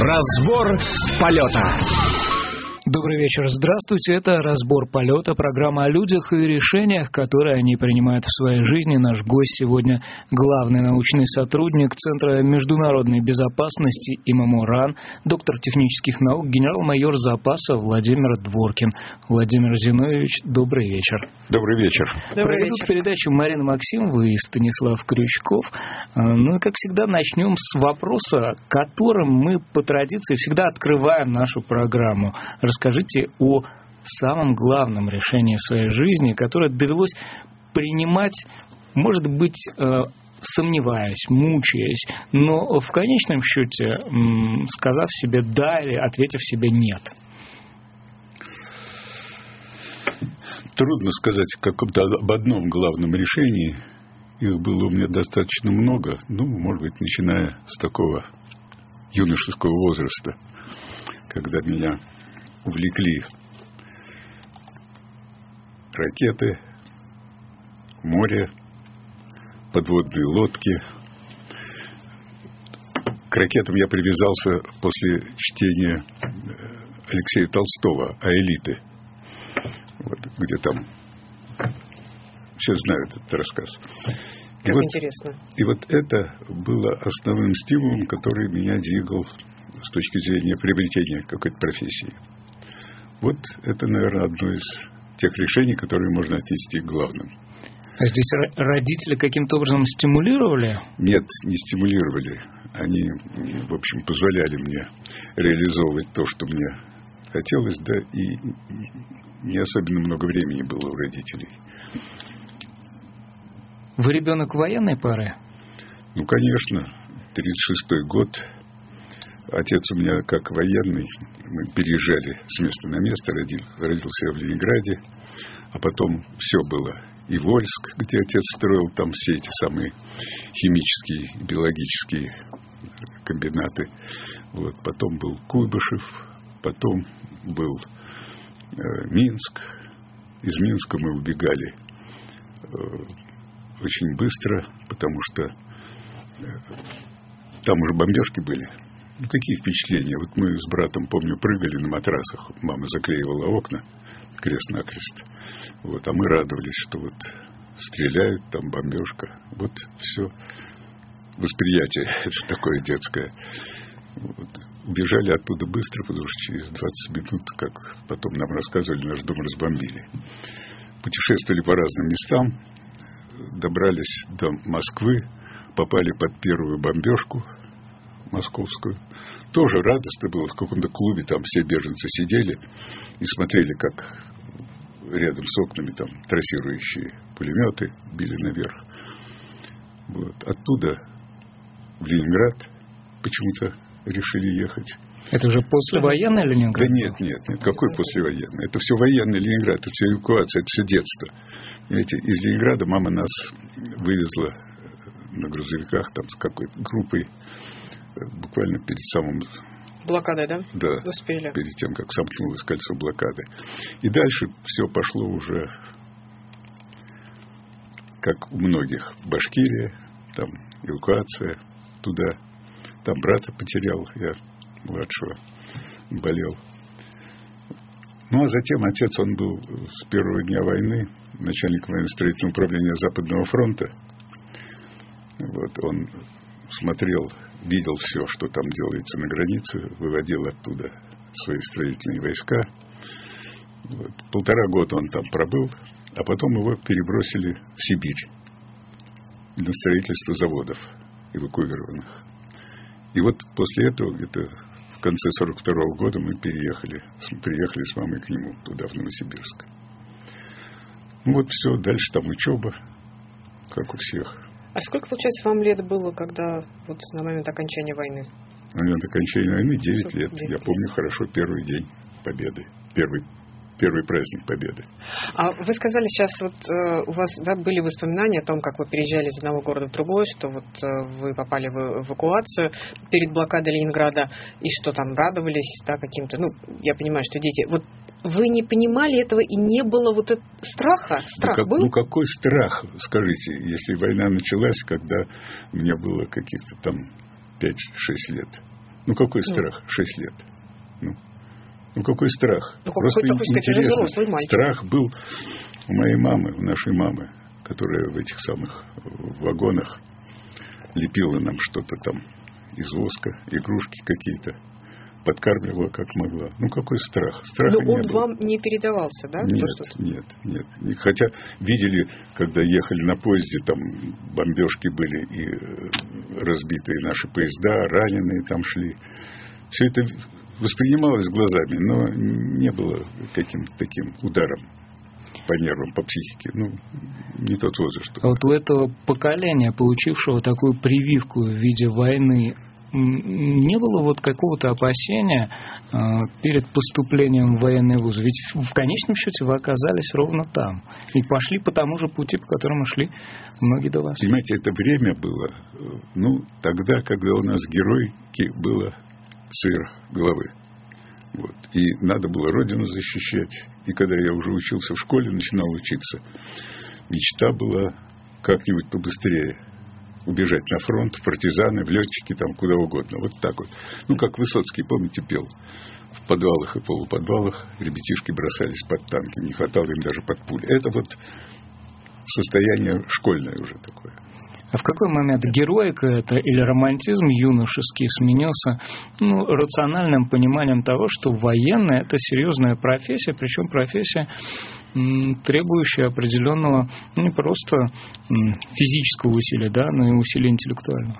Разбор полета. Добрый вечер, здравствуйте. Это «Разбор полета», программа о людях и решениях, которые они принимают в своей жизни. Наш гость сегодня — главный научный сотрудник Центра международной безопасности ММО РАН, доктор технических наук, генерал-майор запаса Владимир Дворкин. Владимир Зиновьевич, добрый вечер. Добрый вечер. Проведут передачу Марина Максимова и Станислав Крючков. Ну и, как всегда, начнем с вопроса, которым мы по традиции всегда открываем нашу программу. Расскажите о самом главном решении в своей жизни, которое довелось принимать, может быть, сомневаясь, мучаясь, но в конечном счете сказав себе «да» или ответив себе «нет». Трудно сказать об одном главном решении. Их было у меня достаточно много, может быть, начиная с такого юношеского возраста, когда меня увлекли ракеты, море, подводные лодки. К ракетам я привязался после чтения Алексея Толстого «Аэлиты», где там все знают этот рассказ. Как интересно. И вот это было основным стимулом, который меня двигал с точки зрения приобретения какой-то профессии. Вот это, наверное, одно из тех решений, которые можно отнести к главным. А здесь родители каким-то образом стимулировали? Нет, не стимулировали. Они, в общем, позволяли мне реализовывать то, что мне хотелось, да, и не особенно много времени было у родителей. Вы ребенок военной пары? Конечно. 36-й год. Отец у меня как военный. Мы переезжали с места на место. Родился я в Ленинграде. А потом все было. И Вольск, где отец строил там все эти самые химические и биологические комбинаты. Потом был Куйбышев. Потом был Минск. Из Минска мы убегали очень быстро, потому что там уже бомбежки были. Какие впечатления? Мы с братом, помню, прыгали на матрасах. Мама заклеивала окна крест-накрест. А мы радовались, что стреляют, там бомбежка. Все восприятие это такое детское. Убежали оттуда быстро, потому что через 20 минут, как потом нам рассказывали, наш дом разбомбили. Путешествовали по разным местам, добрались до Москвы, попали под первую бомбежку московскую. Тоже радостно было. В каком-то клубе там все беженцы сидели и смотрели, как рядом с окнами там трассирующие пулеметы били наверх. Оттуда в Ленинград почему-то решили ехать. Это уже послевоенный Ленинград? Да нет. Какой послевоенный? Это все военный Ленинград, это все эвакуация, это все детство. Понимаете, из Ленинграда мама нас вывезла на грузовиках там с какой-то группой буквально перед самым... Блокадой, да? Да. Успели. Перед тем, как сомкнулось кольцо блокады. И дальше все пошло уже, как у многих, Башкирия, там эвакуация туда. Там брата потерял, я младшего, болел. А затем отец, он был с первого дня войны начальник военно-строительного управления Западного фронта. Он смотрел, видел все, что там делается на границе, выводил оттуда свои строительные войска. 1,5 года он там пробыл, а потом его перебросили в Сибирь на строительство заводов эвакуированных. И после этого, где-то в конце 42-го года, мы приехали с мамой к нему туда, в Новосибирск. Все, дальше там учеба, как у всех. А сколько, получается, вам лет было, когда на момент окончания войны? На момент окончания войны 9 лет. Я помню хорошо первый день Победы. Первый праздник Победы. А вы сказали сейчас, у вас были воспоминания о том, как вы переезжали из одного города в другой, что вы попали в эвакуацию перед блокадой Ленинграда, и что там радовались, каким-то, я понимаю, что дети... Вы не понимали этого и не было страха? Страх был? Какой страх, скажите, если война началась, когда мне было каких-то там 5-6 лет. Ну, какой страх? 6 лет. Ну, какой страх? Ну, просто интересно. Страх был у моей мамы, у нашей мамы, которая в этих самых вагонах лепила нам что-то там из воска, игрушки какие-то, подкармливала как могла. Ну, какой страх? Страха не было. Но он вам не передавался, да? Нет. Хотя видели, когда ехали на поезде, там бомбежки были, и разбитые наши поезда, раненые там шли. Все это воспринималось глазами, но не было каким-то таким ударом по нервам, по психике. Ну, не тот возраст. А вот у этого поколения, получившего такую прививку в виде войны, не было вот какого-то опасения перед поступлением в военный вуз? Ведь в конечном счете вы оказались ровно там. И пошли по тому же пути, по которому шли многие до вас. Понимаете, это время было, тогда, когда у нас героики было сверх головы. Вот. И надо было Родину защищать. И когда я уже учился в школе, начинал учиться, мечта была как-нибудь побыстрее убежать на фронт, в партизаны, в летчики, там куда угодно. Вот так вот. Как Высоцкий, помните, пел. В подвалах и полуподвалах ребятишки бросались под танки. Не хватало им даже под пули. Это вот состояние школьное уже такое. А в какой момент героика это или романтизм юношеский сменился рациональным пониманием того, что военная это серьезная профессия, причем профессия, требующая определенного не просто физического усилия, но и усилия интеллектуального?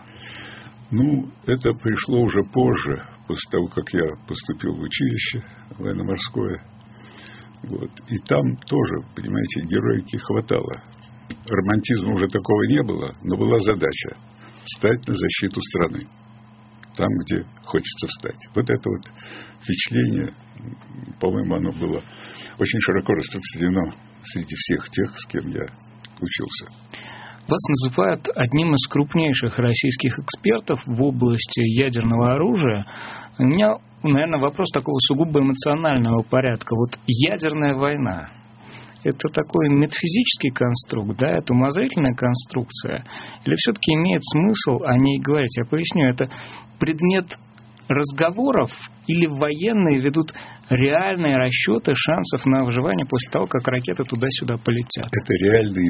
Это пришло уже позже, после того, как я поступил в училище военно-морское. Вот. И там тоже, понимаете, героики хватало. Романтизма уже такого не было, но была задача встать на защиту страны. Там, где хочется встать. Вот это вот впечатление, по-моему, оно было очень широко распространено среди всех тех, с кем я учился. Вас называют одним из крупнейших российских экспертов в области ядерного оружия. У меня, наверное, вопрос такого сугубо эмоционального порядка. Вот ядерная война. Это такой метафизический конструкт, это умозрительная конструкция? Или все-таки имеет смысл о ней говорить? Я поясню, это предмет разговоров или военные ведут реальные расчеты шансов на выживание после того, как ракеты туда-сюда полетят? Это реальные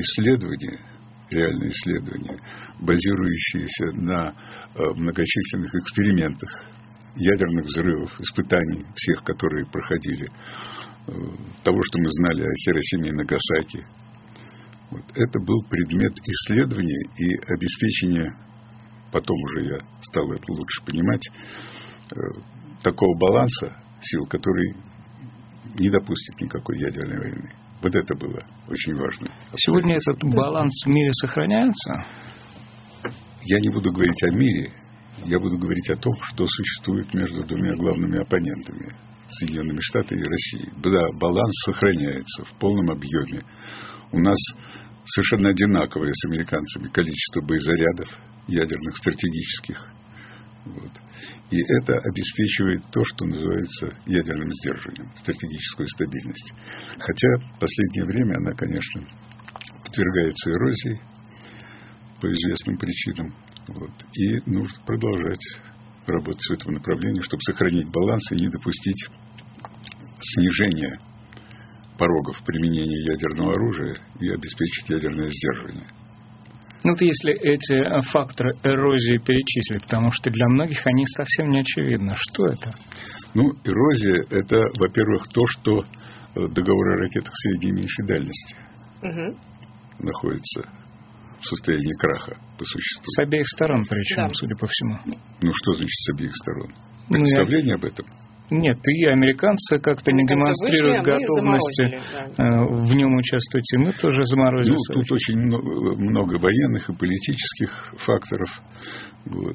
исследования, базирующиеся на многочисленных экспериментах, ядерных взрывов, испытаний всех, которые проходили, того, что мы знали о Хиросиме и Нагасаки. Вот. Это был предмет исследования и обеспечения, потом уже я стал это лучше понимать, такого баланса сил, который не допустит никакой ядерной войны. Вот это было очень важно. Сегодня этот баланс в мире сохраняется? Я не буду говорить о мире, я буду говорить о том, что существует между двумя главными оппонентами. Соединенными Штатами и Россией. Да, баланс сохраняется в полном объеме. У нас совершенно одинаковое с американцами количество боезарядов ядерных, стратегических. Вот. И это обеспечивает то, что называется ядерным сдерживанием, стратегическую стабильность. Хотя в последнее время она, конечно, подвергается эрозии по известным причинам. Вот. И нужно продолжать работать в этом направлении, чтобы сохранить баланс и не допустить снижения порогов применения ядерного оружия и обеспечить ядерное сдерживание. Если эти факторы эрозии перечислить, потому что для многих они совсем не очевидны. Что это? Эрозия – это, во-первых, то, что договор о ракетах средней и меньшей дальности находится в состоянии краха по существу. С обеих сторон, причем, судя по всему. Что значит с обеих сторон? Представление об этом? Нет, и американцы как-то не демонстрируют готовности в нем участвовать, и мы тоже заморозили. Тут очень много военных и политических факторов. Вот.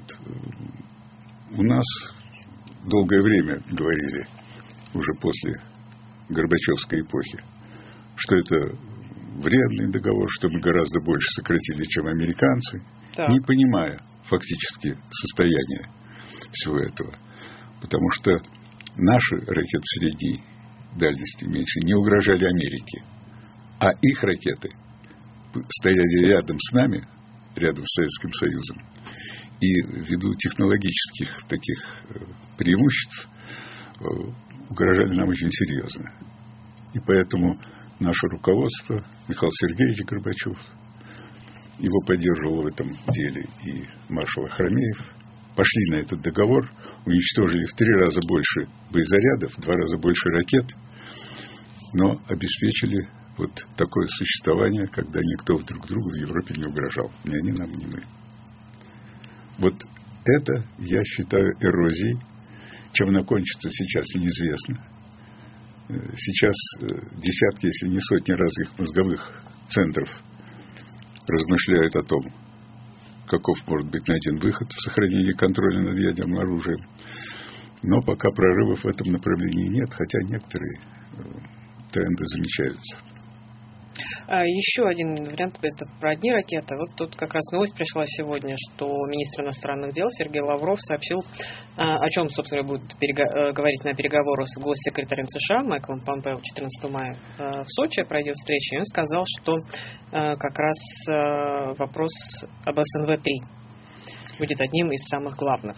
У нас долгое время говорили, уже после Горбачевской эпохи, что это вредный договор, что мы гораздо больше сократили, чем американцы, не понимая фактически состояние всего этого. Потому что наши ракеты средней дальности меньше не угрожали Америке, а их ракеты стояли рядом с нами, рядом с Советским Союзом, И ввиду технологических таких преимуществ угрожали нам очень серьезно. И поэтому наше руководство, Михаил Сергеевич Горбачев, его поддерживал в этом деле и маршал Ахрамеев, пошли на этот договор, уничтожили в 3 раза больше боезарядов, в 2 раза больше ракет, но обеспечили вот такое существование, когда никто друг другу в Европе не угрожал. Ни они нам, ни мы. Вот это, я считаю, эрозией. Чем она кончится сейчас, неизвестно. Сейчас десятки, если не сотни разных мозговых центров размышляют о том, каков может быть найден выход в сохранении контроля над ядерным оружием. Но пока прорывов в этом направлении нет, хотя некоторые тренды замечаются. Еще один вариант, это про одни ракеты. Вот тут как раз новость пришла сегодня, что министр иностранных дел Сергей Лавров сообщил, о чем, собственно, будет говорить на переговорах с госсекретарем США Майклом Помпео 14 мая в Сочи пройдет встреча. И он сказал, что как раз вопрос об СНВ-3 будет одним из самых главных.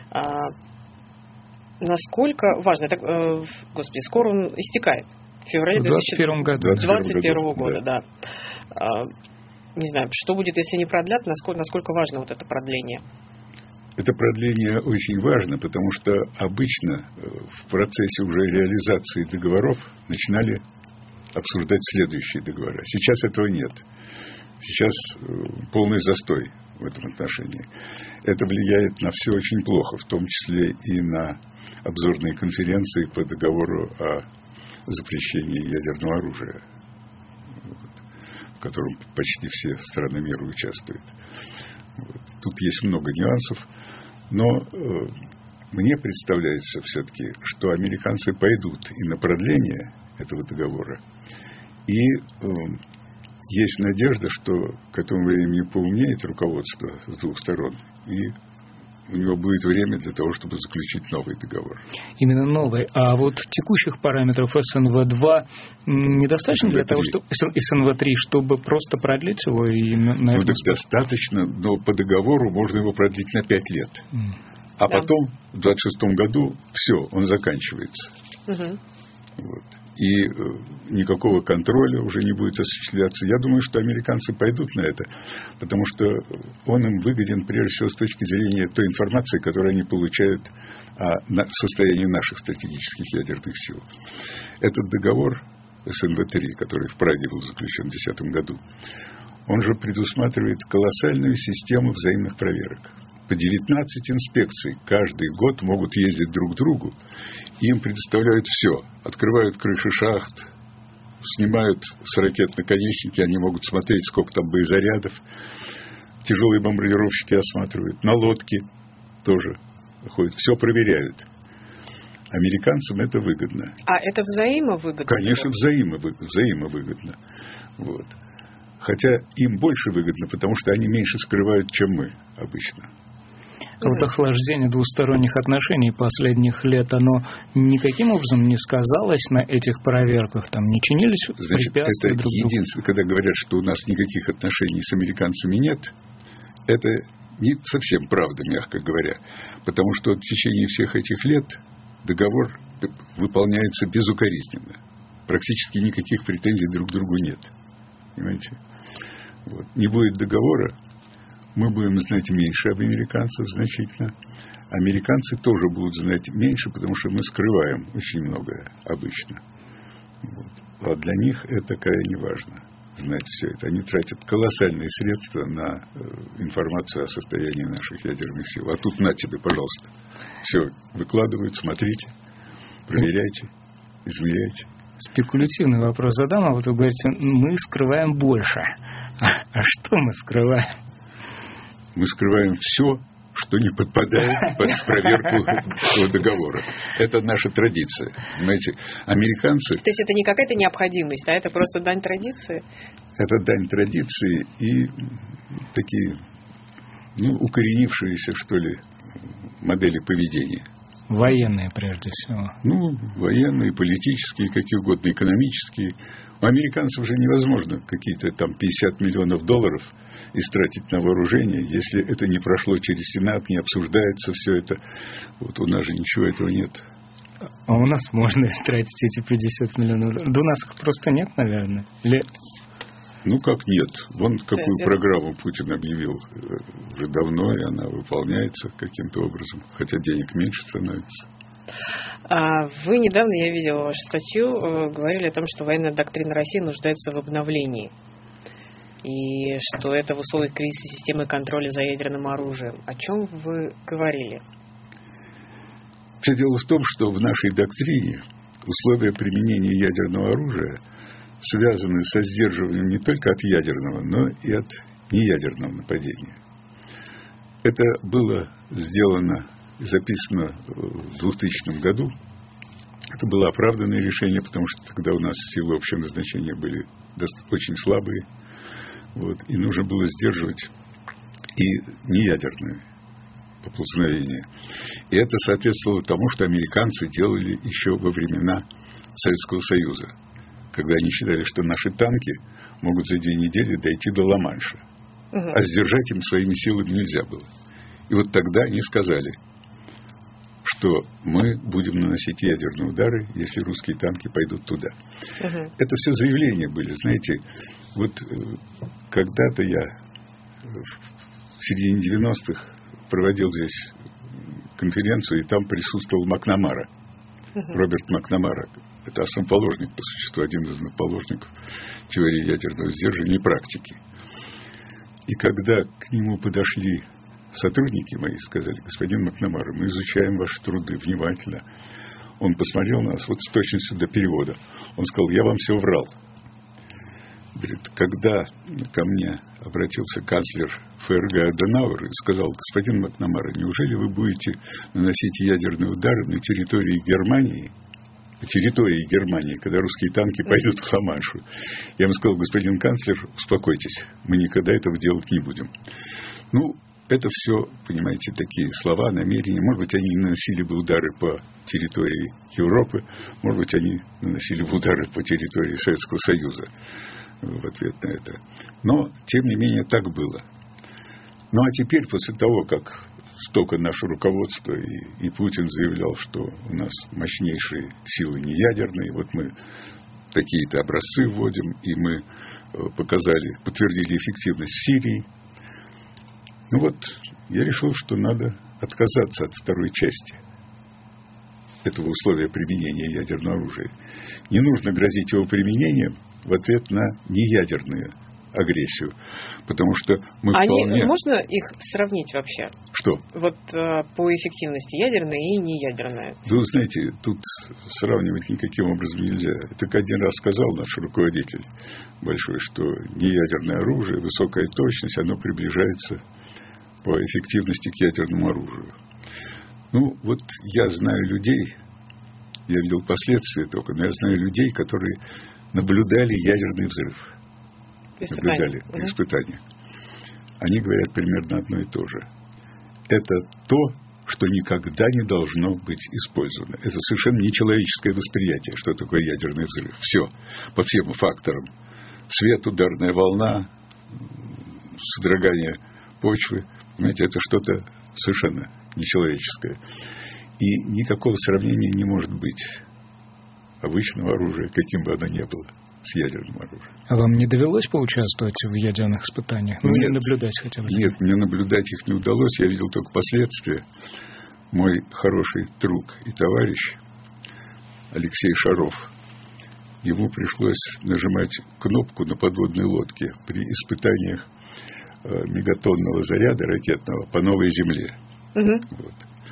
Насколько важно, господи, скоро он истекает. В феврале 2021 года, да. Не знаю, что будет, если не продлят, насколько важно вот это продление? Это продление очень важно, потому что обычно в процессе уже реализации договоров начинали обсуждать следующие договора. Сейчас этого нет. Сейчас полный застой в этом отношении. Это влияет на все очень плохо, в том числе и на обзорные конференции по договору о запрещении ядерного оружия, в котором почти все страны мира участвуют. Тут есть много нюансов, но мне представляется все-таки, что американцы пойдут и на продление этого договора, и есть надежда, что к этому времени поумнеет руководство с 2 сторон, и у него будет время для того, чтобы заключить новый договор. Именно новый. А вот текущих параметров СНВ-2 недостаточно для того, чтобы СНВ-3, чтобы просто продлить его? И ну, так достаточно, но по договору можно его продлить на 5 лет. А потом, в 26 году, все, он заканчивается. Вот. И никакого контроля уже не будет осуществляться. Я думаю, что американцы пойдут на это, потому что он им выгоден прежде всего с точки зрения той информации, которую они получают о состоянии наших стратегических ядерных сил. Этот договор СНВ-3, который в Праге был заключен в 2010 году, он же предусматривает колоссальную систему взаимных проверок. По 19 инспекций каждый год могут ездить друг к другу, и им предоставляют все. Открывают крыши шахт, снимают с ракет наконечники, они могут смотреть, сколько там боезарядов. Тяжелые бомбардировщики осматривают, на лодке тоже ходят, все проверяют. Американцам это выгодно. А это взаимовыгодно? Конечно, взаимовыгодно. Вот. Хотя им больше выгодно, потому что они меньше скрывают, чем мы обычно. А вот охлаждение двусторонних отношений последних лет, оно никаким образом не сказалось на этих проверках? Там не чинились препятствия это друг другу? Единственное, когда говорят, что у нас никаких отношений с американцами нет, это не совсем правда, мягко говоря. Потому что в течение всех этих лет договор выполняется безукоризненно. Практически никаких претензий друг к другу нет. Понимаете? Вот. Не будет договора, мы будем знать меньше об американцах значительно. Американцы тоже будут знать меньше, потому что мы скрываем очень многое обычно. Вот. А для них это крайне важно, знать все это. Они тратят колоссальные средства на информацию о состоянии наших ядерных сил. А тут на тебе, пожалуйста. Все выкладывают, смотрите, проверяйте, измеряйте. Спекулятивный вопрос задам, а вот вы говорите, мы скрываем больше. А что мы скрываем? Мы скрываем все, что не подпадает под проверку этого договора. Это наша традиция. Понимаете, американцы... То есть это не какая-то необходимость, а это просто дань традиции? Это дань традиции и такие, укоренившиеся, что ли, модели поведения. Военные, прежде всего. Ну, военные, политические, какие угодно, экономические. У американцев же невозможно какие-то там 50 миллионов долларов истратить на вооружение, если это не прошло через Сенат, не обсуждается все это. Вот у нас же ничего этого нет. А у нас можно истратить эти 50 миллионов долларов? Да у нас их просто нет, наверное. Или... Ну, как нет. Вон какую программу Путин объявил уже давно, и она выполняется каким-то образом, хотя денег меньше становится. Вы недавно, я видела вашу статью, говорили о том, что военная доктрина России нуждается в обновлении. И что это в условиях кризиса системы контроля за ядерным оружием. О чем вы говорили? Все дело в том, что в нашей доктрине условия применения ядерного оружия связаны со сдерживанием не только от ядерного, но и от неядерного нападения. Это было сделано и записано в 2000 году. Это было оправданное решение, потому что тогда у нас силы общего назначения были очень слабые. Вот, и нужно было сдерживать и неядерное поползновение. И это соответствовало тому, что американцы делали еще во времена Советского Союза, когда они считали, что наши танки могут за 2 недели дойти до Ла-Манша. А сдержать им своими силами нельзя было. И вот тогда они сказали, что мы будем наносить ядерные удары, если русские танки пойдут туда. Это все заявления были. Знаете, вот когда-то я в середине 90-х проводил здесь конференцию, и там присутствовал Макнамара, Роберт Макнамара. Это основоположник, по существу, один из основоположников теории ядерного сдерживания и практики. И когда к нему подошли сотрудники мои, сказали: господин Макнамара, мы изучаем ваши труды внимательно. Он посмотрел на нас вот с точностью до перевода. Он сказал: я вам все врал. Говорит, когда ко мне обратился канцлер ФРГ Аденауэр и сказал: господин Макнамара, неужели вы будете наносить ядерные удары на территории Германии, когда русские танки пойдут к Ла-Маншу? Я ему сказал: господин канцлер, успокойтесь, мы никогда этого делать не будем. Ну, это все, понимаете, такие слова, намерения. Может быть, они наносили бы удары по территории Европы, может быть, они наносили бы удары по территории Советского Союза в ответ на это. Но, тем не менее, так было. Ну, а теперь, после того, как столько наше руководство и Путин заявлял, что у нас мощнейшие силы неядерные, вот мы такие-то образцы вводим, и мы подтвердили эффективность в Сирии. Ну вот, я решил, что надо отказаться от второй части этого условия применения ядерного оружия. Не нужно грозить его применением в ответ на неядерную агрессию, потому что мы вполне... Можно их сравнить вообще? Что? Вот по эффективности ядерная и неядерная. Да, вы знаете, тут сравнивать никаким образом нельзя. Это один раз сказал наш руководитель большой, что неядерное оружие, высокая точность, оно приближается по эффективности к ядерному оружию. Ну, вот я знаю людей, я видел последствия только, но я знаю людей, которые наблюдали ядерный взрыв. Наблюдали испытания. Они говорят примерно одно и то же. Это то, что никогда не должно быть использовано. Это совершенно нечеловеческое восприятие, что такое ядерный взрыв. Все, по всем факторам. Свет, ударная волна, содрогание почвы. Понимаете, это что-то совершенно нечеловеческое. И никакого сравнения не может быть обычного оружия, каким бы оно ни было, с ядерным оружием. А вам не довелось поучаствовать в ядерных испытаниях? Ну, нет, наблюдать хотя бы? Нет, мне наблюдать их не удалось. Я видел только последствия. Мой хороший друг и товарищ Алексей Шаров, ему пришлось нажимать кнопку на подводной лодке при испытаниях мегатонного заряда ракетного по новой Земле. Вот.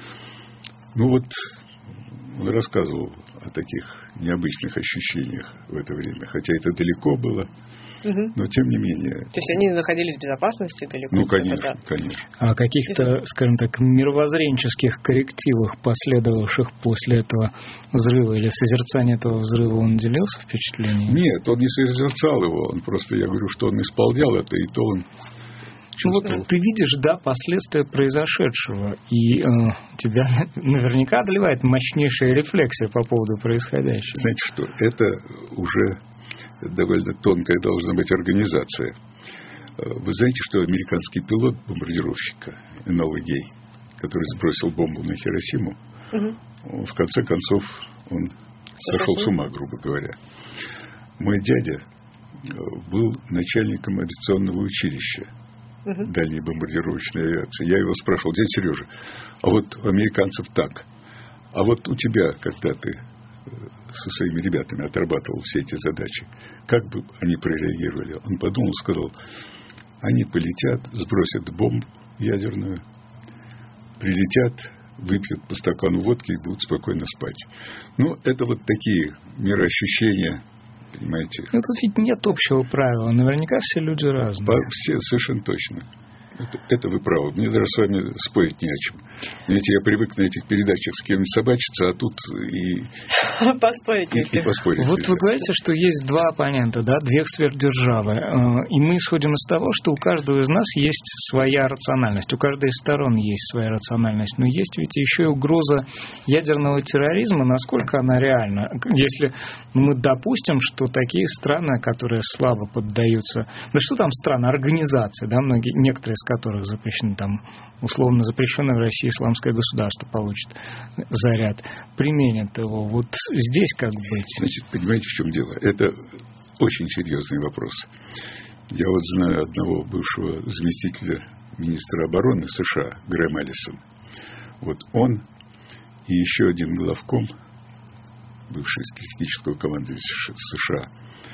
Ну вот, он рассказывал о таких необычных ощущениях в это время. Хотя это далеко было, но тем не менее. То есть они находились в безопасности далеко? Ну, конечно, конечно. А о каких-то, скажем так, мировоззренческих коррективах, последовавших после этого взрыва или созерцания этого взрыва, он делился впечатлениями? Нет, он не созерцал его. Он просто, я говорю, что он исполнял это, и то он Вот ты видишь, да, последствия произошедшего, и тебя наверняка одолевает мощнейшая рефлексия по поводу происходящего. Знаете что, это уже довольно тонкая должна быть организация. Вы знаете, что американский пилот бомбардировщика Энола Гей, который сбросил бомбу на Хиросиму, в конце концов он сошел с ума, грубо говоря. Мой дядя был начальником авиационного училища дальней бомбардировочной авиации. Я его спрашивал: дядя Сережа, а вот у американцев так, а вот у тебя, когда ты со своими ребятами отрабатывал все эти задачи, как бы они прореагировали? Он подумал, сказал: они полетят, сбросят бомбу ядерную, прилетят, выпьют по стакану водки и будут спокойно спать. Ну, это вот такие мироощущения, понимаете. Ну, тут ведь нет общего правила. Наверняка все люди разные. Все совершенно точно. Это вы правы. Мне даже с вами спорить не о чем. Знаете, я привык на этих передачах с кем-нибудь собачиться, а тут и поспорить. И поспорить. Вот вы говорите, что есть два оппонента, да, две сверхдержавы. И мы исходим из того, что у каждого из нас есть своя рациональность. У каждой из сторон есть своя рациональность. Но есть ведь еще и угроза ядерного терроризма. Насколько она реальна? Если мы допустим, что такие страны, которые слабо поддаются... Да что там страны? Организации, да, некоторые из которых запрещены, там, условно запрещенное в России исламское государство получит заряд, применят его. Вот здесь как быть? Значит, понимаете, в чем дело? Это очень серьезный вопрос. Я вот знаю одного бывшего заместителя министра обороны США, Грэм Эллисон. Вот он и еще один главком, бывший стратегического командования США,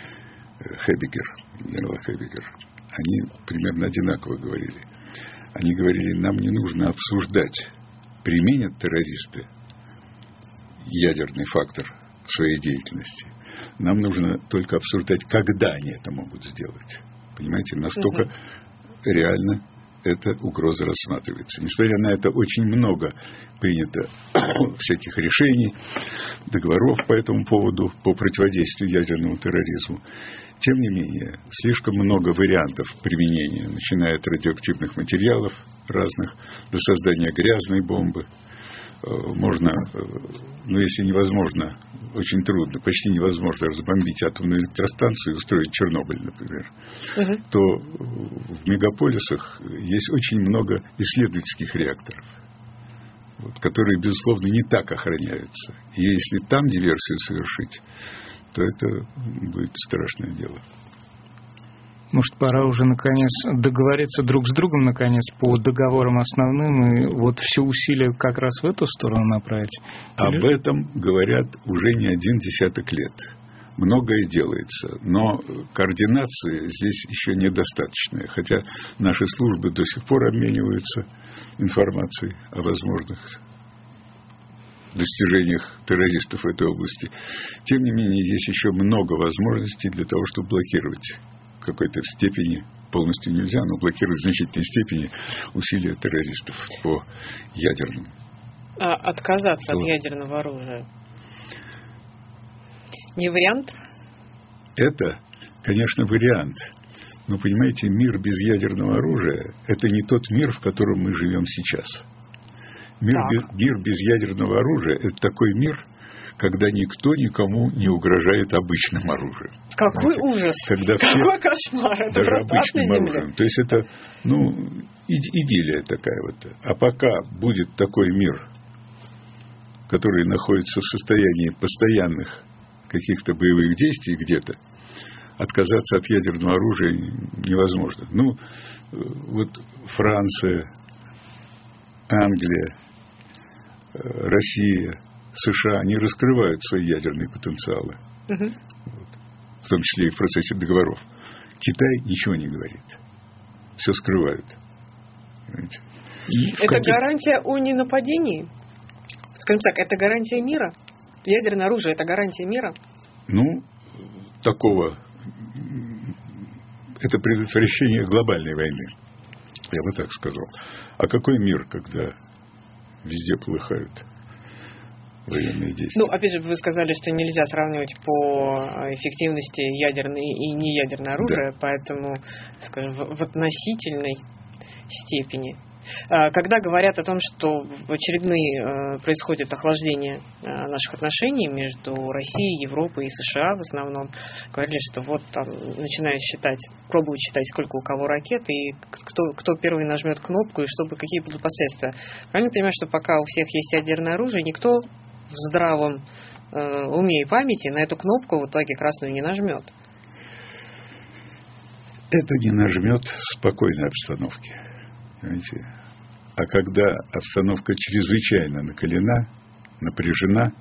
генерал Хэббигер, они примерно одинаково говорили. Они говорили: нам не нужно обсуждать, применят террористы ядерный фактор в своей деятельности. Нам нужно только обсуждать, когда они это могут сделать. Понимаете, настолько реально эта угроза рассматривается. Несмотря на это, очень много принято всяких решений, договоров по этому поводу, по противодействию ядерному терроризму. Тем не менее, слишком много вариантов применения, начиная от радиоактивных материалов разных до создания грязной бомбы. Можно, ну если невозможно, очень трудно, почти невозможно разбомбить атомную электростанцию и устроить Чернобыль, например, то в мегаполисах есть очень много исследовательских реакторов, которые, безусловно, не так охраняются. И если там диверсию совершить, то это будет страшное дело. Может, пора уже, наконец, договориться друг с другом, наконец, по договорам основным, и вот все усилия как раз в эту сторону направить? Об этом говорят уже не один десяток лет. Многое делается, но координации здесь еще недостаточно. Хотя наши службы до сих пор обмениваются информацией о возможных достижениях террористов в этой области. Тем не менее, есть еще много возможностей для того, чтобы блокировать в какой-то степени, полностью нельзя, но блокировать в значительной степени усилия террористов по ядерным. А отказаться от ядерного оружия не вариант? Это, конечно, вариант. Но, понимаете, мир без ядерного оружия – это не тот мир, в котором мы живем сейчас. Мир без ядерного оружия – это такой мир, когда никто никому не угрожает обычным оружием. Какой ужас! Когда какой кошмар! Это даже просто обычным оружием. То есть это, идиллия такая вот. А пока будет такой мир, который находится в состоянии постоянных каких-то боевых действий где-то, отказаться от ядерного оружия невозможно. Вот Франция, Англия, Россия, США, они раскрывают свои ядерные потенциалы. В том числе и в процессе договоров. Китай ничего не говорит. Все скрывают. Это гарантия о ненападении? Скажем так, это гарантия мира? Ядерное оружие – это гарантия мира? Такого... Это предотвращение глобальной войны. Я бы так сказал. А какой мир, когда везде полыхают военные действия? Опять же, вы сказали, что нельзя сравнивать по эффективности ядерное и неядерное оружие, поэтому, скажем, в относительной степени. Когда говорят о том, что в очередные происходит охлаждение наших отношений между Россией, Европой и США в основном, говорили, что вот там начинают пробуют считать, сколько у кого ракет, и кто первый нажмет кнопку, и какие будут последствия. Правильно понимаю, что пока у всех есть ядерное оружие, никто в здравом уме и памяти на эту кнопку в итоге красную не нажмет? Это не нажмет в спокойной обстановке. Понимаете? А когда обстановка чрезвычайно накалена, напряжена,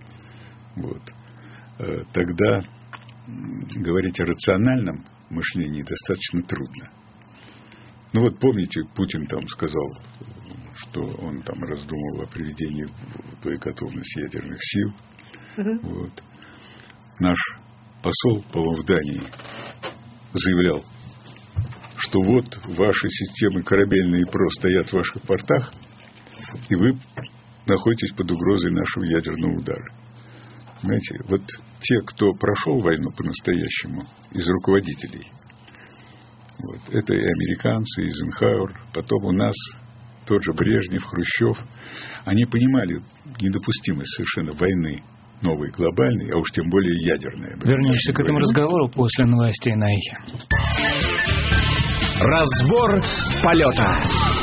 тогда говорить о рациональном мышлении достаточно трудно. Помните, Путин там сказал, что он там раздумывал о приведении в боеготовность ядерных сил. Наш посол, по-моему, в Дании заявлял, что вот ваши системы корабельные ПРО стоят в ваших портах, и вы находитесь под угрозой нашего ядерного удара. Понимаете, те, кто прошел войну по-настоящему из руководителей, это и американцы, и Эйзенхауэр, потом у нас тот же Брежнев, Хрущев, они понимали недопустимость совершенно войны новой, глобальной, а уж тем более ядерной. Вернемся к этому разговору после новостей на Эхе. Разбор полета.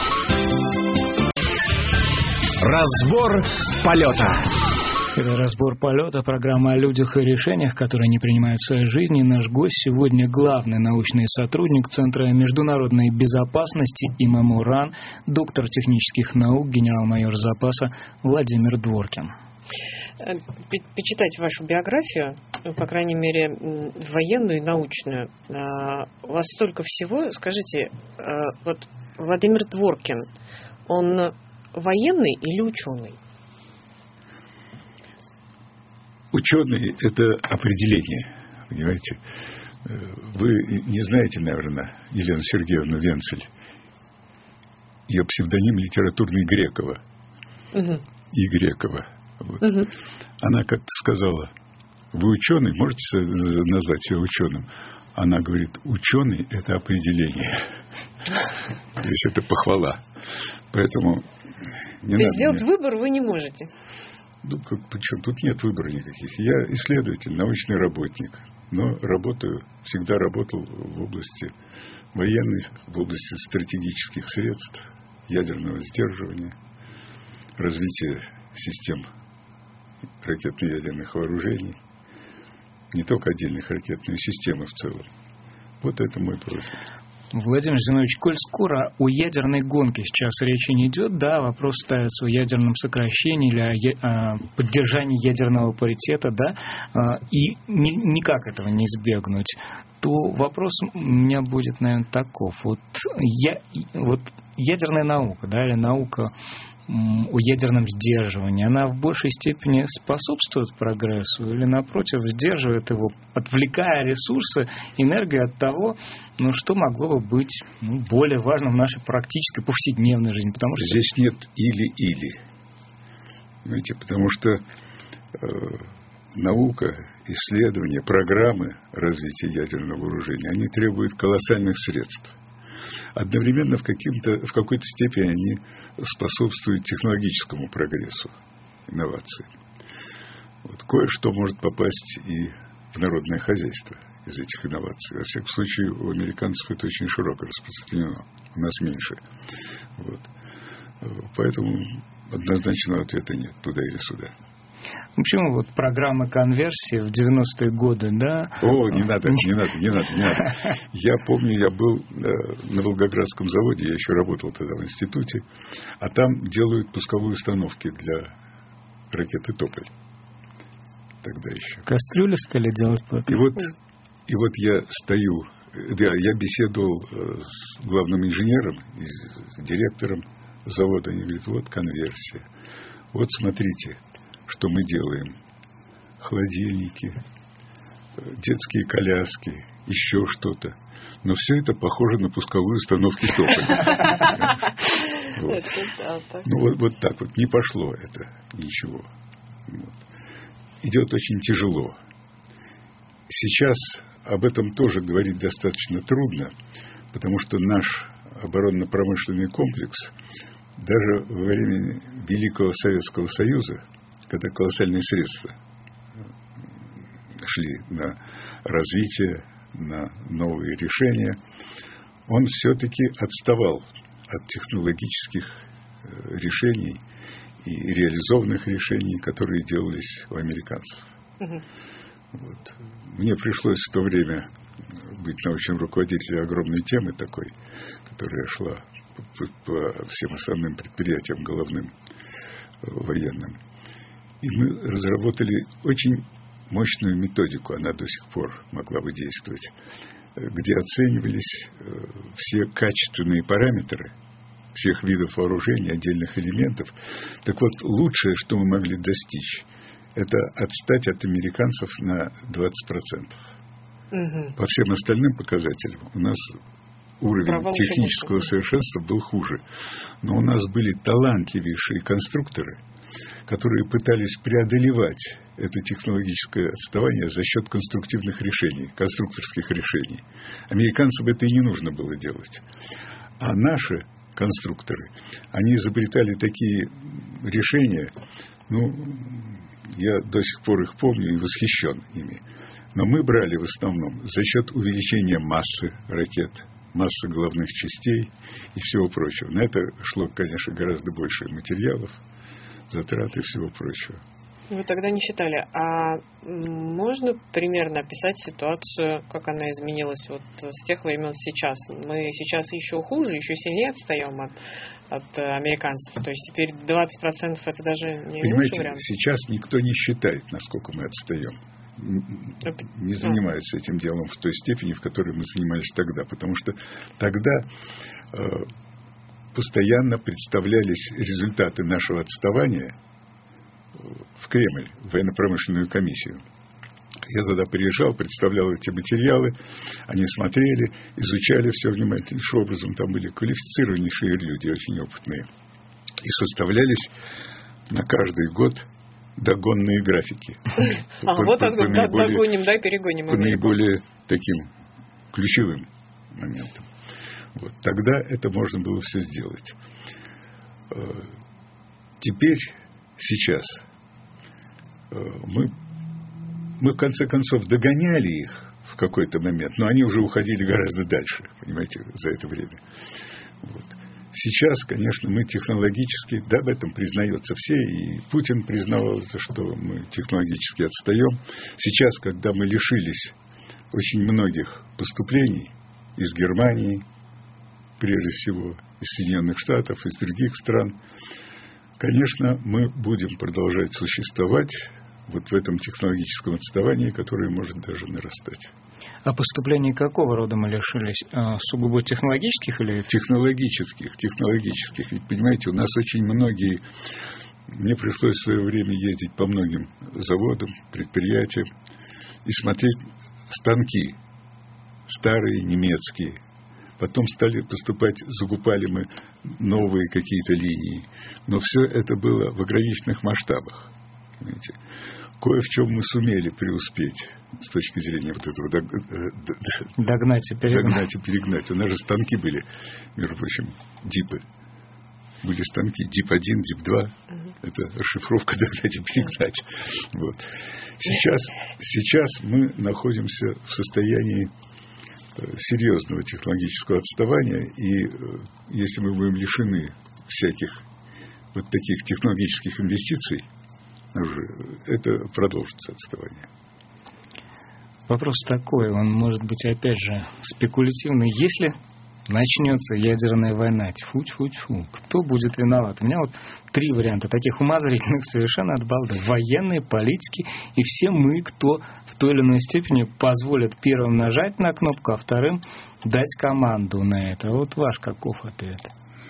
Разбор полета. Это «Разбор полета», программа о людях и решениях, которые не принимают в своей жизни. Наш гость сегодня главный научный сотрудник Центра международной безопасности ИММО РАН, доктор технических наук, генерал-майор запаса Владимир Дворкин. Почитать вашу биографию, по крайней мере, военную и научную, у вас столько всего. Скажите, Владимир Дворкин, он военный или ученый? Ученый – это определение, понимаете. Вы не знаете, наверное, Елену Сергеевну Венцель. Ее псевдоним литературный Грекова. И Грекова. Она как-то сказала: вы ученый, можете назвать себя ученым? Она говорит: ученый – это определение. То есть это похвала. Поэтому не надо. Сделать выбор вы не можете. Причем тут нет выбора никаких. Я исследователь, научный работник, но всегда работал в области военной, в области стратегических средств, ядерного сдерживания, развития систем ракетно-ядерных вооружений, не только отдельных ракет, но и системы в целом. Это мой профиль. Владимир Зинович, коль скоро о ядерной гонке сейчас речи не идет, да, вопрос ставится о ядерном сокращении или о поддержании ядерного паритета, да, и никак этого не избегнуть, то вопрос у меня будет, наверное, таков. Ядерная наука, да, или наука о ядерном сдерживании, она в большей степени способствует прогрессу или, напротив, сдерживает его, отвлекая ресурсы, энергию от того, что могло бы быть более важным в нашей практической повседневной жизни? Потому что здесь нет или-или. Понимаете, потому что наука, исследования, программы развития ядерного вооружения, они требуют колоссальных средств. Одновременно в какой-то степени они способствуют технологическому прогрессу, инновациям. Кое-что может попасть и в народное хозяйство из этих инноваций. Во всяком случае, у американцев это очень широко распространено, у нас меньше. Поэтому однозначного ответа нет, туда или сюда. Почему программа конверсии в 90-е годы, да? Не надо. Я помню, я был на Волгоградском заводе, я еще работал тогда в институте, а там делают пусковые установки для ракеты «Тополь». Тогда еще. Кастрюли стали делать потом. И я стою, я беседовал с главным инженером, с директором завода, они говорят: конверсия. Смотрите, что мы делаем. Холодильники, детские коляски, еще что-то. Но все это похоже на пусковые установки «Тополь». Так не пошло это ничего. Идет очень тяжело. Сейчас об этом тоже говорить достаточно трудно, потому что наш оборонно-промышленный комплекс даже во время Великого Советского Союза, когда колоссальные средства шли на развитие, на новые решения, он все-таки отставал от технологических решений и реализованных решений, которые делались у американцев. Вот. Мне пришлось в то время быть научным руководителем огромной темы такой, которая шла по всем основным предприятиям головным военным. И мы разработали очень мощную методику, она до сих пор могла бы действовать, где оценивались все качественные параметры всех видов вооружений, отдельных элементов. Так вот, лучшее, что мы могли достичь, это отстать от американцев на 20%. По всем остальным показателям у нас уровень технического совершенства был хуже. Но у нас были талантливейшие конструкторы, которые пытались преодолевать это технологическое отставание за счет конструктивных решений, конструкторских решений. Американцам это и не нужно было делать. А наши конструкторы, они изобретали такие решения, я до сих пор их помню и восхищен ими. Но мы брали в основном за счет увеличения массы ракет, массы головных частей и всего прочего. На это шло, конечно, гораздо больше материалов, затрат и всего прочего. Вы тогда не считали. А можно примерно описать ситуацию, как она изменилась вот с тех времен сейчас? Мы сейчас еще хуже, еще сильнее отстаем от американцев. То есть теперь 20% это даже не лучший вариант? Сейчас никто не считает, насколько мы отстаем. Не занимаются этим делом в той степени, в которой мы занимались тогда. Потому что тогда постоянно представлялись результаты нашего отставания в Кремль, в военно-промышленную комиссию. Я туда приезжал, представлял эти материалы, они смотрели, изучали все внимательнейшим образом. Там были квалифицированнейшие люди, очень опытные. И составлялись на каждый год догонные графики. Догоним, перегоним. По наиболее таким ключевым моментам. Вот. Тогда это можно было все сделать. Теперь, сейчас, мы в конце концов догоняли их в какой-то момент, но они уже уходили гораздо дальше, понимаете, за это время. Вот. Сейчас, конечно, мы технологически, об этом признаются все, и Путин признавал, что мы технологически отстаем. Сейчас, когда мы лишились очень многих поступлений из Германии, прежде всего из Соединенных Штатов, из других стран, конечно, мы будем продолжать существовать вот в этом технологическом отставании, которое может даже нарастать. А поступлений какого рода мы лишились? Сугубо технологических или... Технологических. Ведь, понимаете, у нас очень многие... Мне пришлось в свое время ездить по многим заводам, предприятиям и смотреть станки старые, немецкие. Потом стали поступать, закупали мы новые какие-то линии. Но все это было в ограниченных масштабах. Понимаете? Кое в чем мы сумели преуспеть с точки зрения вот этого догнать и перегнать. У нас же станки были, между прочим, ДИПы. Были станки ДИП-1, ДИП-2. Это расшифровка догнать и перегнать. Вот. Сейчас мы находимся в состоянии серьезного технологического отставания, и если мы будем лишены всяких вот таких технологических инвестиций, это продолжится отставание. Вопрос такой, он может быть опять же спекулятивный. Если начнется ядерная война, тьфу-тьфу-тьфу, кто будет виноват? У меня вот 3 варианта, таких умозрительных совершенно от балды. Военные, политики и все мы, кто в той или иной степени позволит первым нажать на кнопку, а вторым дать команду на это. Вот ваш каков ответ?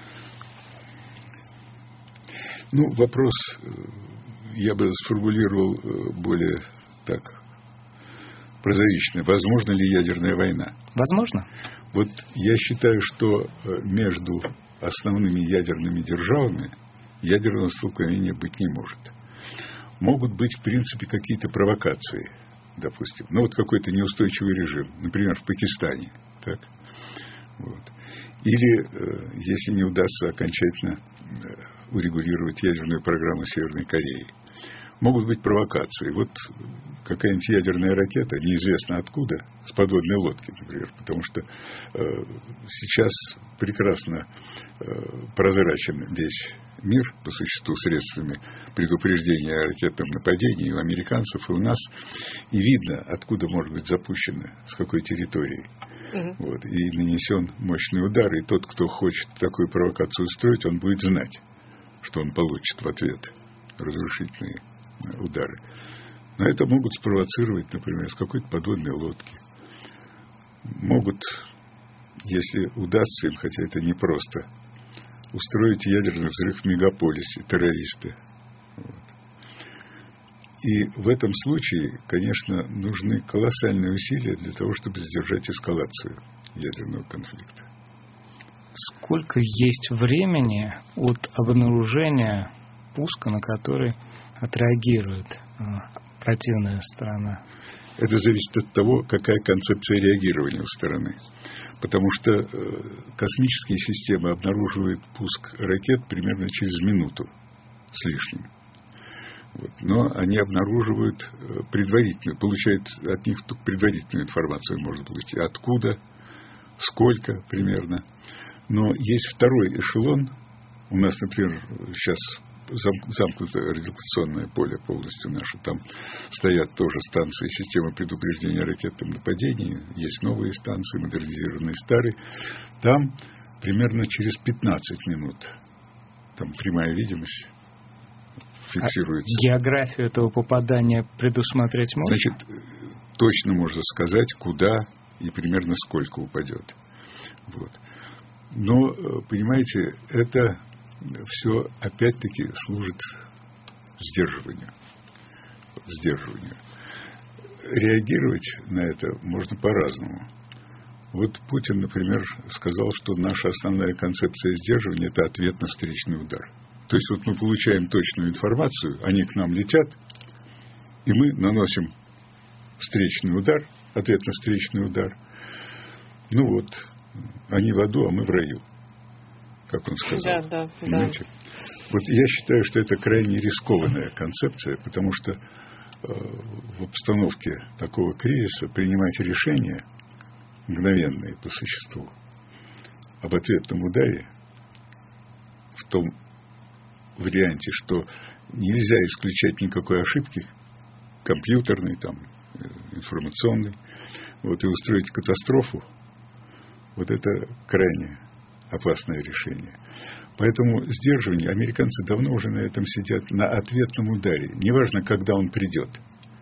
Вопрос я бы сформулировал более так прозаично. Возможно ли ядерная война? Возможно. Вот я считаю, что между основными ядерными державами ядерного столкновения быть не может. Могут быть, в принципе, какие-то провокации, допустим. Вот какой-то неустойчивый режим, например, в Пакистане. Так? Вот. Или, если не удастся окончательно урегулировать ядерную программу Северной Кореи. Могут быть провокации. Вот какая-нибудь ядерная ракета, неизвестно откуда, с подводной лодки, например, потому что сейчас прекрасно прозрачен весь мир по существу средствами предупреждения о ракетном нападении у американцев и у нас, и видно, откуда может быть запущено, с какой территории. Вот, и нанесен мощный удар, и тот, кто хочет такую провокацию устроить, он будет знать, что он получит в ответ разрушительные удары. Но это могут спровоцировать, например, с какой-то подводной лодки. Могут, если удастся им, хотя это непросто, устроить ядерный взрыв в мегаполисе террористы. Вот. И в этом случае, конечно, нужны колоссальные усилия для того, чтобы сдержать эскалацию ядерного конфликта. Сколько есть времени от обнаружения пуска, на который отреагирует противная сторона? Это зависит от того, какая концепция реагирования у стороны. Потому что космические системы обнаруживают пуск ракет примерно через минуту с лишним. Вот. Но они обнаруживают предварительно, получают от них только предварительную информацию, может быть, откуда, сколько примерно. Но есть второй эшелон. У нас, например, сейчас замкнуто радиолокационное поле полностью наше. Там стоят тоже станции системы предупреждения о ракетном нападении. Есть новые станции, модернизированные, старые. Там примерно через 15 минут там прямая видимость фиксируется. Географию этого попадания предусмотреть можно? Значит, точно можно сказать, куда и примерно сколько упадет. Вот. Но, понимаете, это все опять-таки служит сдерживанию. Реагировать на это можно по-разному. Вот Путин, например, сказал, что наша основная концепция сдерживания – это ответ на встречный удар. То есть вот мы получаем точную информацию, они к нам летят, и мы наносим встречный удар, ответ на встречный удар. Ну вот, они в аду, а мы в раю, как он сказал. Да. Понимаете? Вот я считаю, что это крайне рискованная концепция, потому что в обстановке такого кризиса принимать решения мгновенные по существу об ответном ударе в том варианте, что нельзя исключать никакой ошибки компьютерной, там, информационной, вот, и устроить катастрофу, вот это крайне опасное решение. Поэтому сдерживание, американцы давно уже на этом сидят, на ответном ударе. Неважно, когда он придет.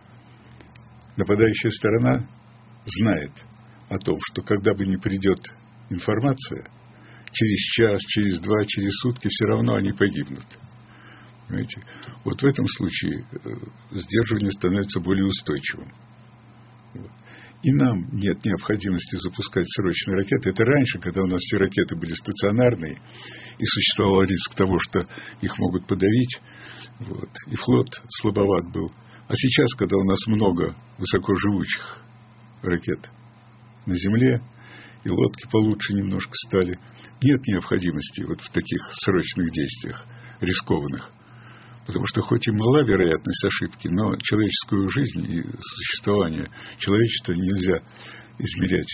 Нападающая сторона знает о том, что когда бы ни придет информация, через час, через два, через сутки все равно они погибнут. Понимаете? Вот в этом случае сдерживание становится более устойчивым. Вот. И нам нет необходимости запускать срочные ракеты. Это раньше, когда у нас все ракеты были стационарные, и существовал риск того, что их могут подавить, вот, и флот слабоват был. А сейчас, когда у нас много высокоживучих ракет на земле, и лодки получше немножко стали, нет необходимости вот в таких срочных действиях, рискованных. Потому что хоть и мала вероятность ошибки, но человеческую жизнь и существование человечества нельзя измерять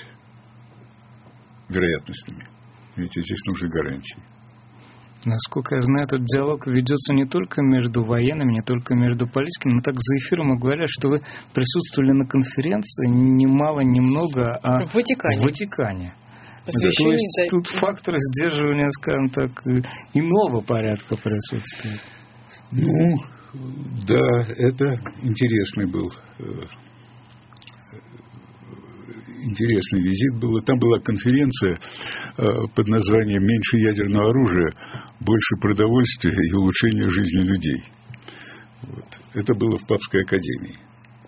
вероятностями. Ведь здесь нужны гарантии. Насколько я знаю, этот диалог ведется не только между военными, не только между политиками, но так за эфиром говорят, что вы присутствовали на конференции ни мало ни много, а в Ватикане. То есть тут фактор сдерживания, скажем так, иного порядка присутствует. Ну, да, это интересный визит был. Там была конференция под названием «Меньше ядерного оружия, больше продовольствия и улучшения жизни людей». Вот. Это было в Папской академии.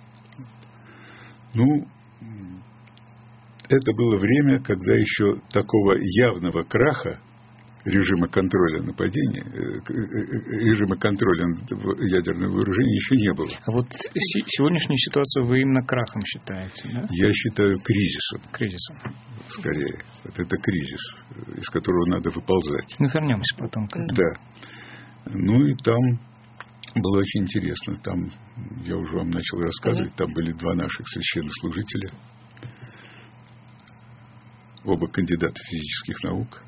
Ну, это было время, когда еще такого явного краха режима контроля нападения, режима контроля ядерного вооружения еще не было. А вот сегодняшнюю ситуацию вы именно крахом считаете, да? Я считаю кризисом. Кризисом. Скорее. Вот это кризис, из которого надо выползать. Ну, вернемся потом к этому. Да. Ну и там было очень интересно. Там, я уже вам начал рассказывать, там были 2 наших священнослужителя. Оба кандидата физических наук.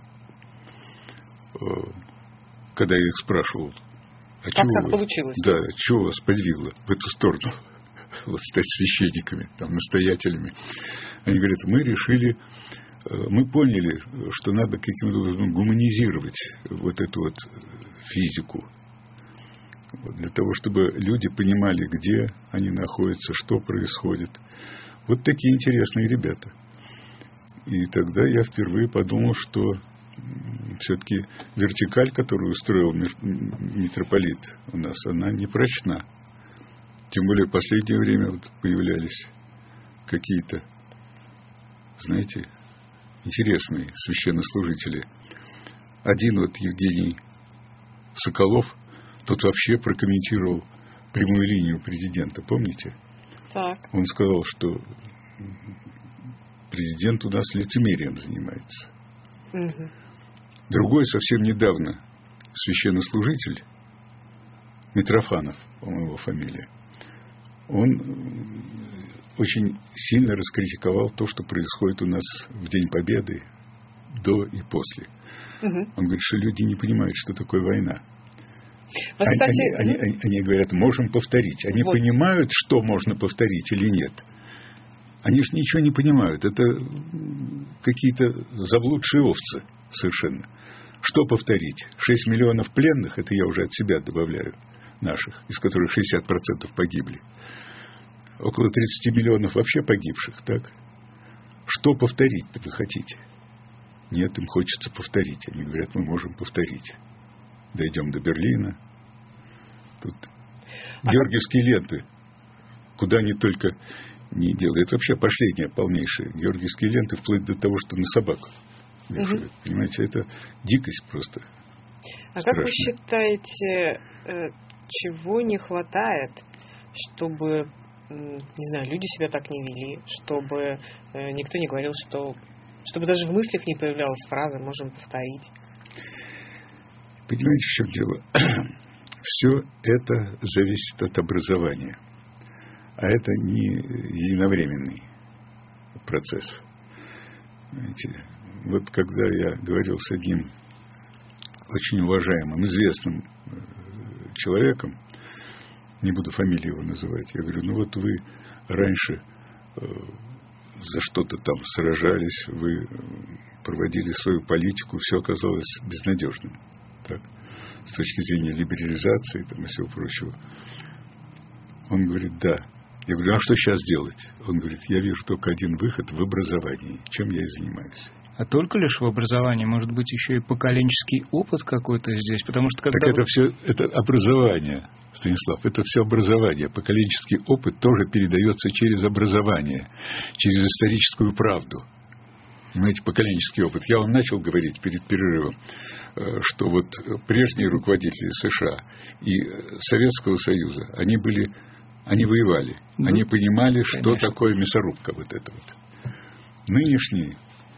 Когда я их спрашивал, как так получилось? Да, чего вас подвигло в эту сторону, вот стать священниками, там, настоятелями. Они говорят, мы поняли, что надо каким-то образом гуманизировать вот эту вот физику. Вот, для того, чтобы люди понимали, где они находятся, что происходит. Вот такие интересные ребята. И тогда я впервые подумал, что все-таки вертикаль, которую устроил митрополит у нас, она не прочна. Тем более в последнее время вот появлялись какие-то, знаете, интересные священнослужители. Один вот Евгений Соколов, тот вообще прокомментировал прямую линию президента, помните? Так. Он сказал, что президент у нас лицемерием занимается. Угу. Другой совсем недавно священнослужитель, Митрофанов, по-моему, его фамилия, он очень сильно раскритиковал то, что происходит у нас в День Победы, до и после. Угу. Он говорит, что люди не понимают, что такое война. Вот, кстати, они говорят, можем повторить. Они вот понимают, что можно повторить или нет. Они же ничего не понимают. Это какие-то заблудшие овцы совершенно. Что повторить? 6 миллионов пленных, это я уже от себя добавляю, наших, из которых 60% погибли. Около 30 миллионов вообще погибших, так? Что повторить-то вы хотите? Нет, им хочется повторить. Они говорят, мы можем повторить. Дойдем до Берлина. Тут георгиевские ленты. Куда они только не делают. Это вообще пошление полнейшее. Георгиевские ленты вплоть до того, что на собак вешают. Угу. Понимаете, это дикость просто. А страшная. как вы считаете, чего не хватает, чтобы, не знаю, люди себя так не вели, чтобы никто не говорил, чтобы даже в мыслях не появлялась фраза «можем повторить»? Понимаете, в чем дело? Все это зависит от образования. А это не единовременный процесс. Понимаете? Вот когда я говорил с одним очень уважаемым, известным человеком, не буду фамилию его называть, я говорю, ну вот вы раньше за что-то там сражались, вы проводили свою политику, все оказалось безнадежным. Так? С точки зрения либерализации там, и всего прочего. Он говорит, да. Я говорю, а что сейчас делать? Он говорит, я вижу только один выход в образовании, чем я и занимаюсь. А только лишь в образовании? Может быть, еще и поколенческий опыт какой-то здесь? Потому что когда... Так это все, это образование, Станислав, это все образование. Поколенческий опыт тоже передается через образование, через историческую правду. Понимаете, поколенческий опыт. Я вам начал говорить перед перерывом, что вот прежние руководители США и Советского Союза, они воевали. Ну, они понимали, конечно, что такое мясорубка вот это вот. Нынешние,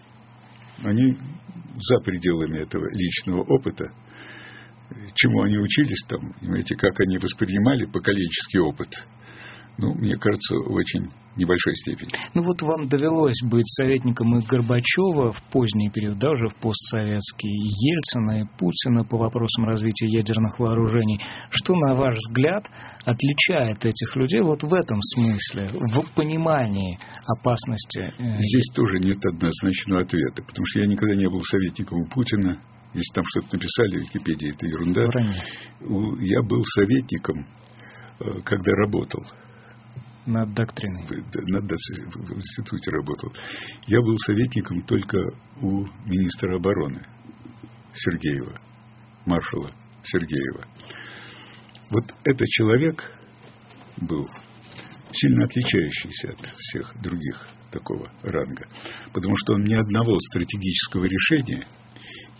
они за пределами этого личного опыта, чему они учились там, понимаете, как они воспринимали поколенческий опыт, ну, мне кажется, в очень небольшой степени. Ну, вот вам довелось быть советником и Горбачева в поздний период, да, уже в постсоветский, Ельцина и Путина по вопросам развития ядерных вооружений. Что, на ваш взгляд, отличает этих людей вот в этом смысле, в понимании опасности? Здесь тоже нет однозначного ответа, потому что я никогда не был советником у Путина. Если там что-то написали в Википедии, это ерунда. Я был советником, когда работал. Над доктриной. В институте работал. Я был советником только у министра обороны Сергеева, маршала Сергеева. Вот этот человек был сильно отличающийся от всех других такого ранга, потому что он ни одного стратегического решения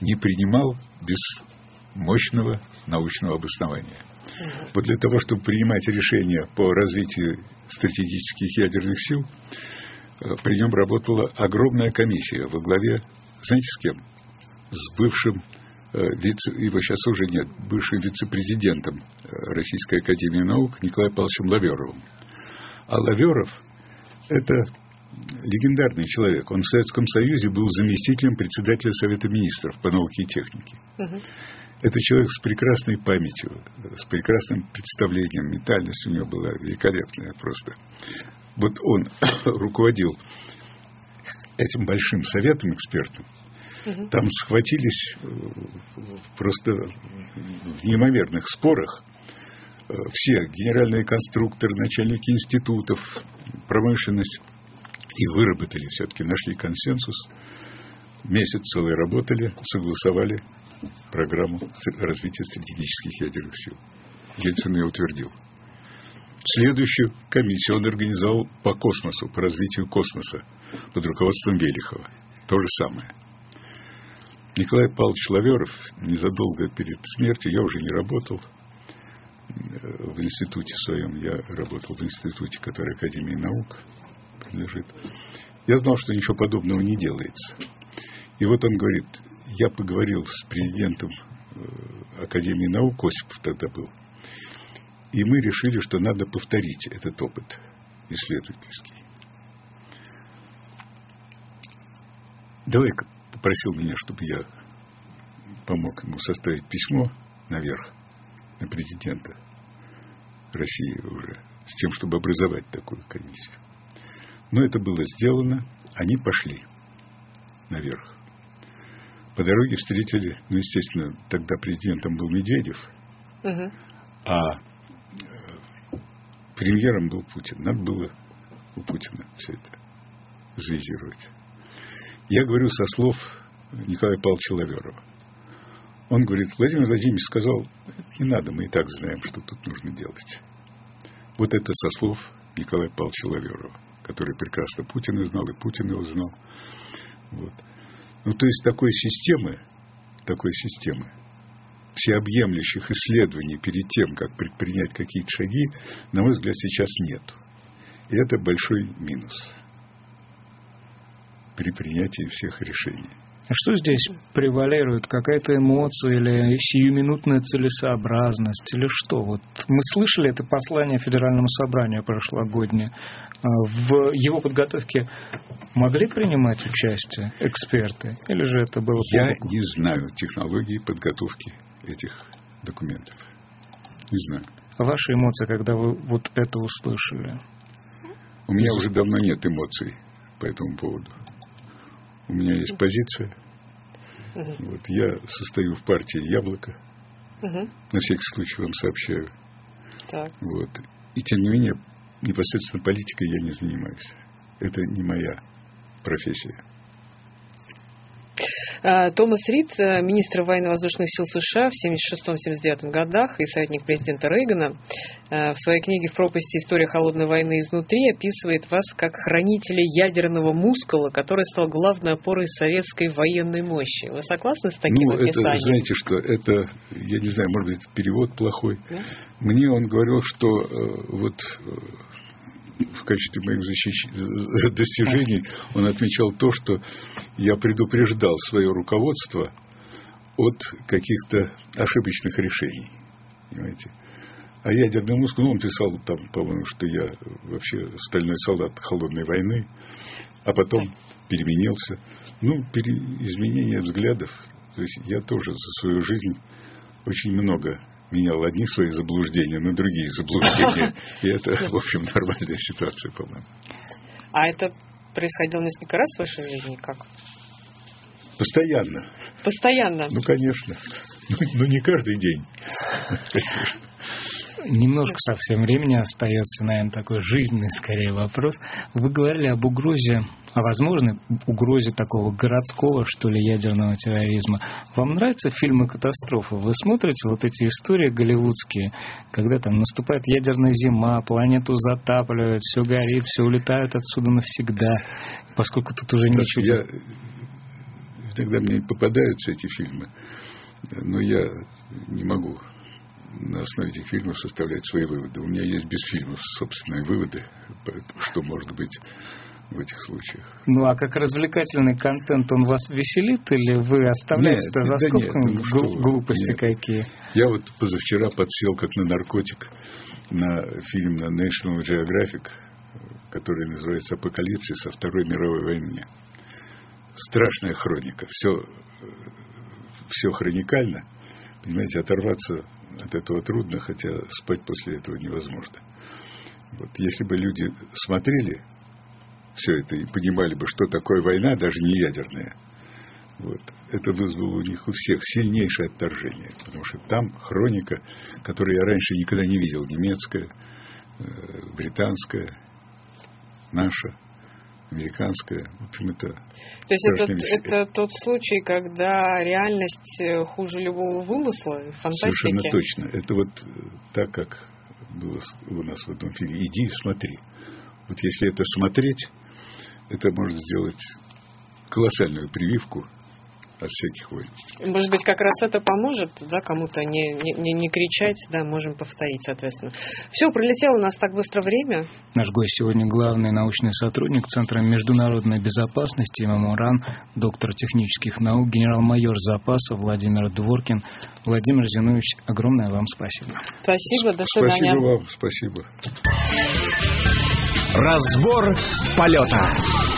не принимал без мощного научного обоснования. Вот для того, чтобы принимать решения по развитию стратегических ядерных сил, при нем работала огромная комиссия во главе, знаете, с кем? С бывшим, его сейчас уже нет, бывшим вице-президентом Российской академии наук Николаем Павловичем Лаверовым. А Лаверов – это легендарный человек. Он в Советском Союзе был заместителем председателя Совета министров по науке и технике. Это человек с прекрасной памятью, с прекрасным представлением, ментальность у него была великолепная просто. Вот он руководил этим большим советом экспертным. Там схватились просто в неимоверных спорах все генеральные конструкторы, начальники институтов, промышленность. И выработали, все-таки нашли консенсус. Месяц целый работали, согласовали программу развития стратегических ядерных сил. Ельцин ее утвердил. Следующую комиссию он организовал по космосу, по развитию космоса под руководством Велихова. То же самое. Николай Павлович Лаверов незадолго перед смертью, я уже не работал в институте своем, я работал в институте, который Академии наук принадлежит. Я знал, что ничего подобного не делается. И вот он говорит, я поговорил с президентом Академии наук, Осипов тогда был, и мы решили, что надо повторить этот опыт исследовательский. Давай-ка, попросил меня, чтобы я помог ему составить письмо наверх, на президента России уже, с тем, чтобы образовать такую комиссию. Но это было сделано, они пошли наверх. По дороге встретили, естественно, тогда президентом был Медведев, а премьером был Путин. Надо было у Путина все это завизировать. Я говорю со слов Николая Павловича Лаверова. Он говорит, Владимир Владимирович сказал, не надо, мы и так знаем, что тут нужно делать. Вот это со слов Николая Павловича Лаверова, который прекрасно Путина знал, и Путин его знал. Вот. Ну, то есть такой системы, всеобъемлющих исследований перед тем, как предпринять какие-то шаги, на мой взгляд, сейчас нет. И это большой минус при принятии всех решений. А что здесь превалирует? Какая-то эмоция или сиюминутная целесообразность? Или что? Вот мы слышали это послание Федеральному собранию прошлогоднее. В его подготовке могли принимать участие эксперты? Или же это было... Я не знаю технологии подготовки этих документов. Не знаю. А ваши эмоции, когда вы вот это услышали? У меня уже давно нет эмоций по этому поводу. У меня есть позиция. Вот, я состою в партии «Яблоко». На всякий случай вам сообщаю. Так. Вот. И тем не менее, непосредственно политикой я не занимаюсь. Это не моя профессия. Томас Рид, министр военно-воздушных сил США в 1976-1979 годах и советник президента Рейгана, в своей книге «В пропасти. История холодной войны изнутри» описывает вас как хранителя ядерного мускула, который стал главной опорой советской военной мощи. Вы согласны с таким описанием? Это, знаете, что это, я не знаю, может быть, перевод плохой. Да? Мне он говорил, что в качестве моих достижений он отмечал то, что я предупреждал свое руководство от каких-то ошибочных решений. Понимаете? А ядерный мускул, он писал там, по-моему, что я вообще стальной солдат холодной войны, а потом переменился. Изменение взглядов. То есть я тоже за свою жизнь очень много менял одни свои заблуждения на другие заблуждения. И это, в общем, нормальная ситуация, по-моему. А это происходило несколько раз в вашей жизни? Как? Постоянно. Постоянно? Конечно. Но не каждый день. Конечно. Немножко совсем времени остается, наверное, такой жизненный, скорее, вопрос. Вы говорили об угрозе, о возможной угрозе такого городского, что ли, ядерного терроризма. Вам нравятся фильмы катастрофы? Вы смотрите вот эти истории голливудские, когда там наступает ядерная зима, планету затапливают, все горит, все улетают отсюда навсегда, поскольку тут уже ничего... иногда мне попадаются эти фильмы, но я не могу на основе этих фильмов составлять свои выводы. У меня есть без фильмов собственные выводы, что может быть в этих случаях. Ну, а как развлекательный контент он вас веселит, или вы оставляете это за скобками? Глупости какие? Я вот позавчера подсел как на наркотик на фильм на National Geographic, который называется «Апокалипсис о Второй мировой войне». Страшная хроника. Все хроникально. Понимаете, оторваться от этого трудно, хотя спать после этого невозможно. Вот. Если бы люди смотрели все это и понимали бы, что такое война, даже не ядерная, вот, это вызвало у них у всех сильнейшее отторжение. Потому что там хроника, которую я раньше никогда не видел, немецкая, британская, наша, американская. В общем, это... То есть это тот случай, когда реальность хуже любого вымысла, фантастики? Совершенно точно. Это вот так, как было у нас в этом фильме. Иди и смотри. Вот если это смотреть, это может сделать колоссальную прививку от всяких войн. Может быть, как раз это поможет, да, кому-то не кричать, да, можем повторить, соответственно. Все, пролетело у нас так быстро время. Наш гость сегодня главный научный сотрудник Центра международной безопасности ММРАН, доктор технических наук, генерал-майор запаса Владимир Дворкин. Владимир Зиновьевич, огромное вам спасибо. Спасибо, до свидания. Спасибо вам, спасибо. Разбор полета.